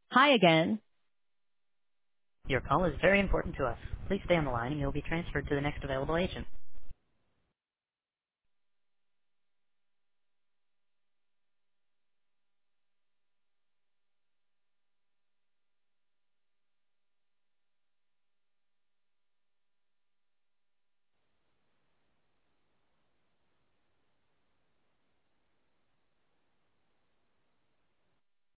Hi again. Your call is very important to us. Please stay on the line and you'll be transferred to the next available agent.